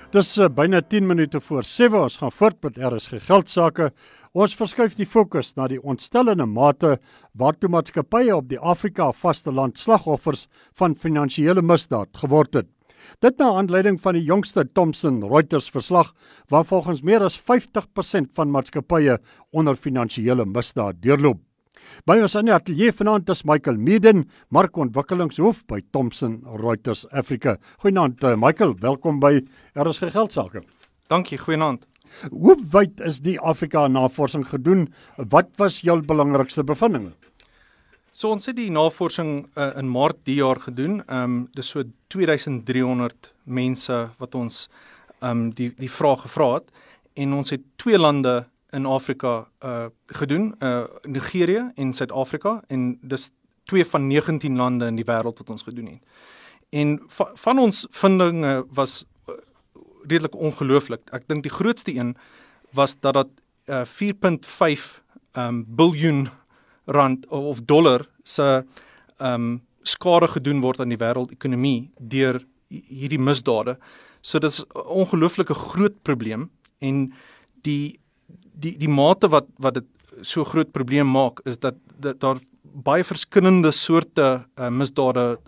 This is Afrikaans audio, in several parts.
Dis byna 10 minute voor 7, ons gaan voort met RSG Geldsaake. Ons verskuif die fokus na die ontstellende mate waartoe maatskappye op die Afrika vasteland slagoffers van finansiële misdaad geword het. Dit na aanleiding van die jongste Thomson Reuters verslag, waar volgens meer as 50% van maatskappye onder finansiële misdaad deurloop. By ons in die ateljee vanaand is Michael Meaden, markontwikkelingshoof by Thomson Reuters Afrika. Goeienaand Michael, welkom by RSG Geldsaake. Dankie, goeienaand. Hoe wyd is die Afrika navorsing gedoen? Wat was jou belangrikste bevindinge? So ons het die navorsing in Maart die jaar gedoen. Dis so 2300 mense wat ons die vraag gevra het, en ons het 2 lande in Afrika gedoen, Nigerië en Suid-Afrika, en dis 2 van 19 lande in die wêreld wat ons gedoen het. En van ons vindinge was redelik ongelooflik. Ek dink die grootste een was dat 4.5 biljoen rand of dollar se skade gedoen word aan die wêreldekonomie deur hierdie misdade. So dit is 'n ongelooflike groot probleem, en die mate wat dit so groot probleem maak is dat daar baie verskillende soorte misdade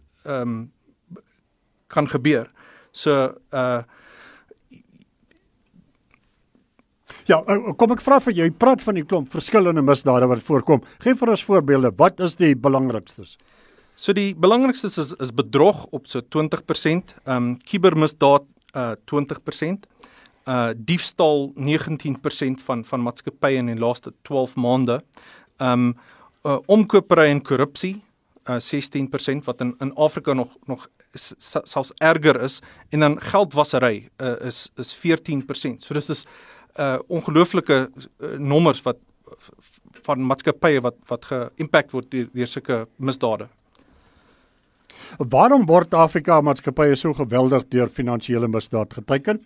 kan gebeur. So Ja, kom ek vra vir jou, jy praat van die klomp verskillende misdade wat voorkom. Geef vir ons voorbeelde, wat is die belangrikstes? So die belangrikstes is bedrog op so 20%, kubermisdaad 20%, diefstal 19% van maatskappye in die laaste 12 maande, omkopery en korrupsie 16%, wat in Afrika nog selfs erger is, en dan geldwasery is 14%. So dit is ongelooflike nommers van maatskappye wat geïmpact word deur sulke misdade. Waarom word Afrika maatskappye so geweldig deur finansiële misdaad geteiken?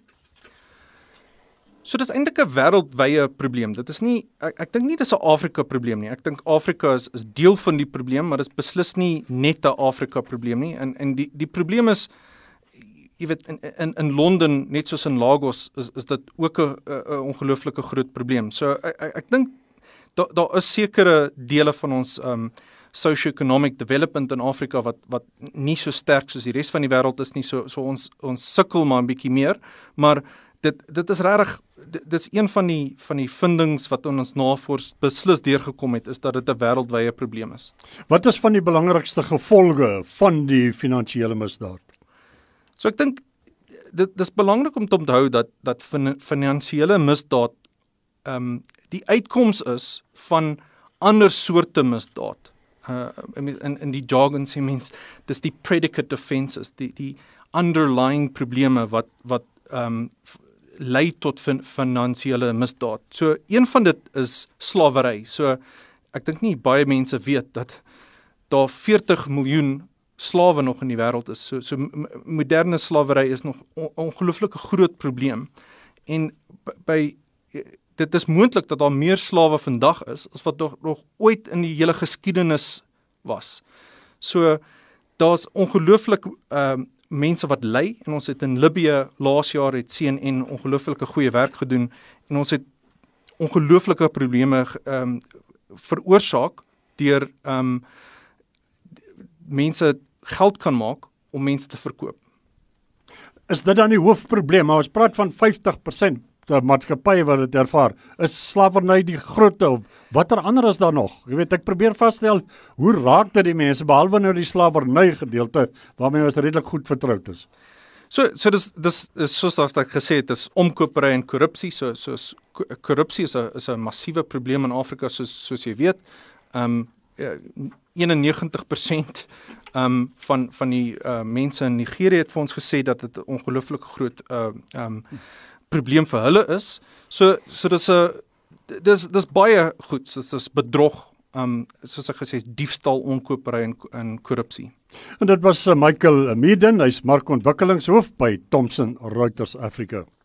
So dit is eintlik 'n wêreldwye probleem. Dit is nie, ek dink nie dis 'n Afrika probleem nie. Ek dink Afrika is deel van die probleem, maar dit is beslis nie net 'n Afrika probleem nie. En die probleem is, jy weet, in Londen, net soos in Lagos, is dit ook 'n ongelooflike groot probleem. So ek dink daar is sekere dele van ons socio-economic development in Afrika wat nie so sterk soos die res van die wêreld is nie. So ons sukkel maar 'n bietjie meer, maar dit is regtig, dit is een van die vindings wat in ons navors beslis deurgekom het, is dat dit 'n wêreldwye probleem is. Wat is van die belangrikste gevolge van die finansiële misdaad? So ek dink, dit is belangrik om te onthou dat finansiële misdaad die uitkoms is van ander soorte misdaad. In die jargon sê mens, dis die predicate offenses, die underlying probleme wat lei tot finansiële misdaad. So een van dit is slawery. So ek dink nie baie mense weet dat daar 40 miljoen slawe nog in die wêreld is. So moderne slawery is nog 'n ongelooflike groot probleem. En dit is moontlik dat daar meer slawe vandag is as wat nog ooit in die hele geskiedenis was. So daar's ongelooflik mense wat ly, en ons het in Libië laas jaar het CNN ongelooflike goeie werk gedoen, en ons het ongelooflike probleme veroorsaak deur mense geld kan maak om mense te verkoop. Is dit dan die hoofprobleem? Maar ons praat van 50% maatskappye wat dit ervaar. Is slawerny die grootte, of watter ander is daar nog? Jy weet, ek probeer vasstel, hoe raak dit die mense, behalwe nou die slawerny gedeelte, waarmee ons redelik goed vertroud is? So dis soos wat ek gesê het, dis omkopery en korrupsie. So korrupsie is 'n massiewe probleem in Afrika, soos jy weet. 91% van die mense in Nigerië het vir ons gesê dat dit 'n ongelooflike groot probleem vir hulle is. So dis baie goed. So dis bedrog, soos ek gesê het, diefstal, onkopery en korrupsie. En dit was Michael Meaden, hy's markontwikkelingshoof by Thomson Reuters Afrika.